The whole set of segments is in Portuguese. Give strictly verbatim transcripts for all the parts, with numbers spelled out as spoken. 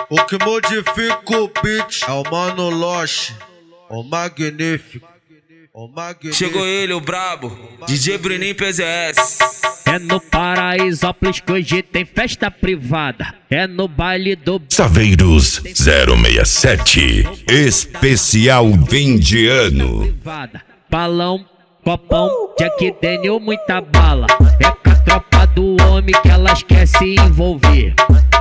O que modifica o beat é o Mano Loche, o magnífico, o magnífico. Chegou ele, o brabo, D J Bruninho P Z S. É no Paraisópolis que hoje tem festa privada. É no baile do Saveiros zero seis sete, especial fim de ano. Balão, copão, Jack Daniel, muita bala. É com a tropa do homem que elas quer se envolver.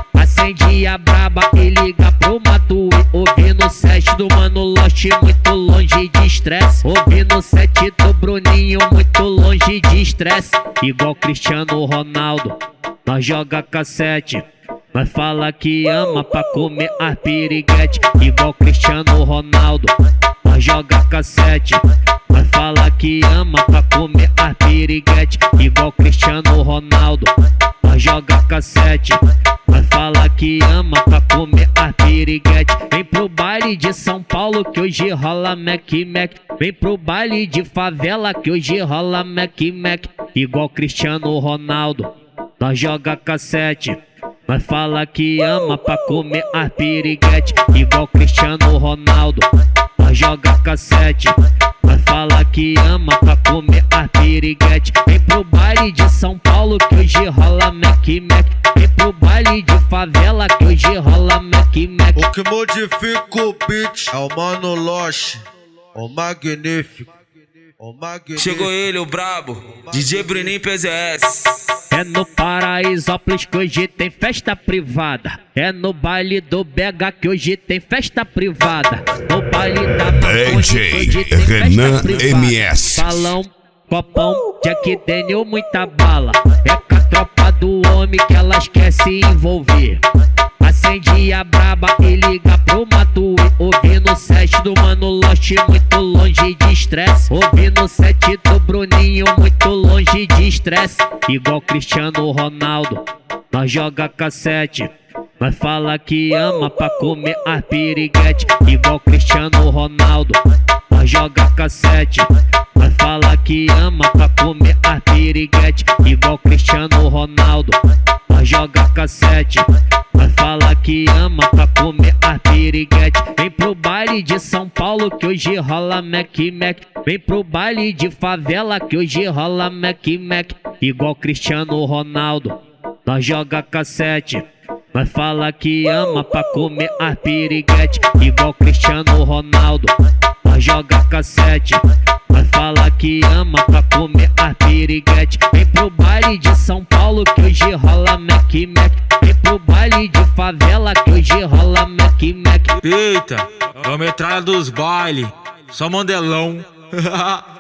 Acende a braba e liga pro Matuê. Ouvindo o set do Mano Loche, muito longe de estresse. Ouvindo o set do Bruninho, muito longe de estresse. Igual Cristiano Ronaldo, nós joga cassete. Nós fala que ama pra comer as piriguete. Igual Cristiano Ronaldo, nós joga cassete. Nós fala que ama pra comer as piriguete. Igual Cristiano Ronaldo, nós joga cassete. Nós fala que ama pra comer as piriguete. Vem pro baile de São Paulo que hoje rola Mac Mac. Vem pro baile de favela que hoje rola Mac Mac. Igual Cristiano Ronaldo, nós joga cassete. Nós fala que ama pra comer as piriguete. Igual Cristiano Ronaldo, nós joga cassete. Nós fala que ama pra comer as piriguete. Vem pro baile de São Paulo que hoje rola Mac Mac. Vem pro baile de favela que hoje rola Mac Mac. O que modifica o beat é o Mano Loche, o magnífico, o magnífico. Chegou ele, o brabo, D J Bruninho P Z S. É no Paraisópolis que hoje tem festa privada. É no baile do B H que hoje tem festa privada. No baile da D J Renan M S. Balão, copão, Jack Daniel, muita bala. É com a tropa do homem que elas quer se envolver. Acende a braba e liga pro Matuê. Ouvindo o set do Mano Loche, muito longe de estresse. Ouvindo o set do Bruninho, muito longe de estresse. Igual Cristiano Ronaldo, nós joga cassete. Nós fala que ama pra comer as piriguete. Igual Cristiano Ronaldo, nós joga cassete. Nós fala que ama pra comer as piriguete. Igual Cristiano Ronaldo, nós joga cassete. Nós fala que ama pra comer as piriguete. Vem pro baile de São Paulo que hoje rola Mac Mac. Vem pro baile de favela que hoje rola Mac Mac. Igual Cristiano Ronaldo, nós joga cassete. Nós fala que ama pra comer as piriguete. Igual Cristiano Ronaldo, nós joga cassete. Nós fala que ama pra comer as piriguete. Vem pro baile de São Paulo que hoje rola Mac Mac. Vem pro baile de favela que hoje rola Mac Mac. Eita, é a metralha dos baile, só mandelão.